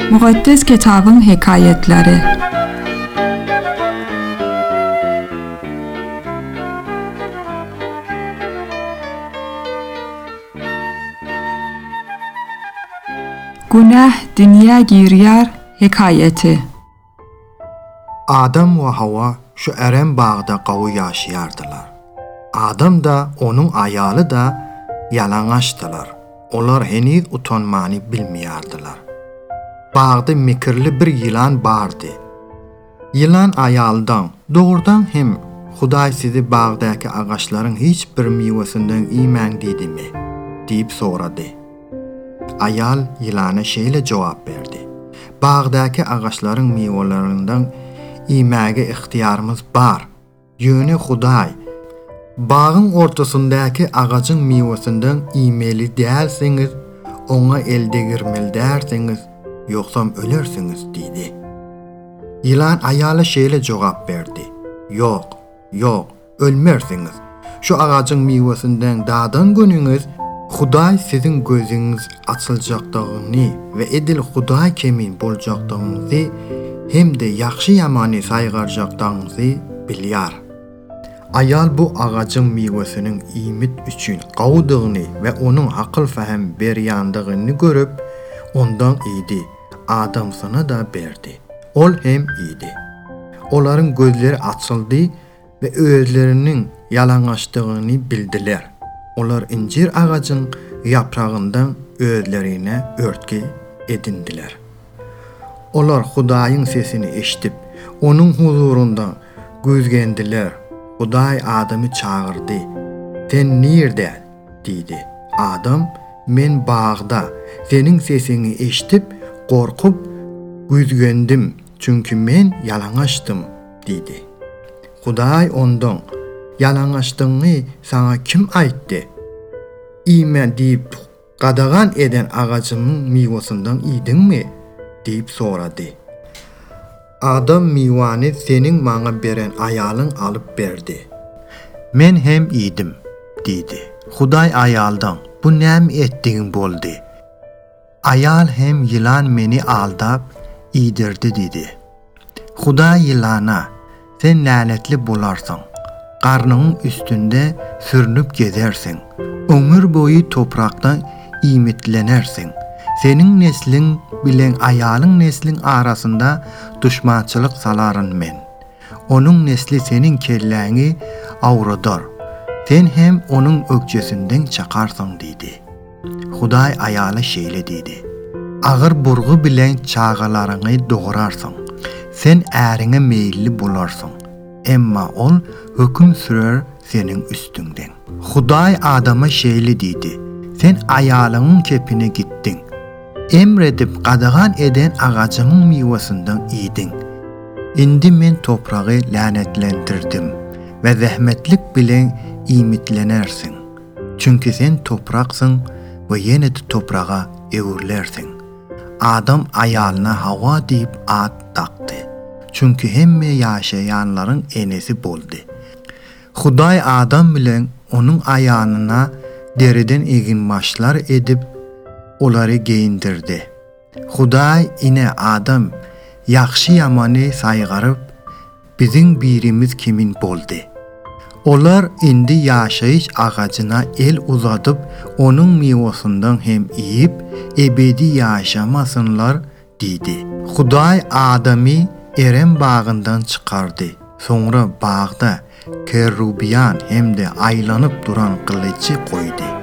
Mukaddes kitabın hikayetleri. Günah dünya giryar hikayeti. Adam ve Hava şu Eren bağda qavu yaşayardılar. Adam da onun ayalı da yalanlaştılar. Onlar henüz utanmanı bilmiyardılar. Bağda mikirli bir yılan vardı. Yılan ayaldan, doğrudan hem Xuday sizi bağdaki ağaçların hiçbir meyvesinden yemen dedi mi? deyip soradı. Ayal yılana şöyle cevap verdi. Bağdaki ağaçların meyvelerinden yemege ihtiyarımız var. Yönü Xuday. Bağın ortasındaki ağacın meyvesinden yemeli değilsiniz, ona elde girmeli dersiniz, yoksa ölürsünüz dedi. Yılan ayala şöyle cevap verdi. Yok, ölmersiniz. Şu ağacın meyvesinden dağdan gününüz, Xuday sizin gözünüz açılacaktığını ve edil Xuday kemin bulacaktığınızı hem de yaxşı yamanı sayğaracaqdığınızı bilyar. Ayal bu ağacın meyvesinin iyimit üçün qavudığını ve onun akıl fəhəm beryandığını görüp ondan idi. Adam sana da berdi. Ol hem idi. Onların gözleri açıldı ve özlerinin yalanlaştığını bildiler. Onlar incir ağacın yaprağından özlerine örtke edindiler. Onlar Xudayın sesini eşitip onun huzurundan güzgendiler. Xuday Adam'ı çağırdı. Sen nerede? dedi. Adam, men bağda. Senin sesini eşitip korkup güzgendim. Çünkü men yalanlaştım dedi. Xuday ondan, yalanlaştığını sana kim aytdı? İmen deyip qadağan eden ağacımın meyvesinden yedin mi? deyip soradı. Adam meyvani senin bana beren ayalın alıp verdi. Men hem yedim dedi. Xuday ayaldan bu nem ettiğin boldu. Ayal hem yılan meni aldap yedirdi dedi. Xuday yılana sen lanetli bularsan. Karnının üstünde sürünüp gezersin. Ömür boyu topraktan imitlenersin. Senin neslin bilen ayalın neslin arasında düşmançılık saların men. Onun nesli senin kelleni avradar. Sen hem onun ökçesinden çakarsın dedi. Xuday ayala şöyle dedi. Ağır burgu bilen çağalarını doğrarsın. Sen erine meyilli bularsın. Emma ol hüküm sürer senin üstünden. Xuday Adam'a şöyle dedi. Sen ayalının kepine gittin. Emredip qadağan eden ağacımın meyvesinden yedin. İndi men toprağı lanetlendirdim ve zahmetlik bilen imitlenersin. Çünkü sen topraksın ve yine de toprağa evrilersin. Adam ayalına Hava deyip ad taktı. Çünkü hemme yaşayanların enesi boldu. Xuday Adam bilen onun ayağına deriden eginmaşlar edip onları giyindirdi. Xuday ine Adam yaxşı yamanı sayğarıp bizim birimiz kimin boldu. Onlar indi yaşayış ağacına el uzatıp onun meyvesinden hem yiyip ebedi yaşamasınlar dedi. Xuday Adam'ı Eren bağından çıkardı. Sonra bağda kerubiyan hem de aylanıp duran kılıcı koydu.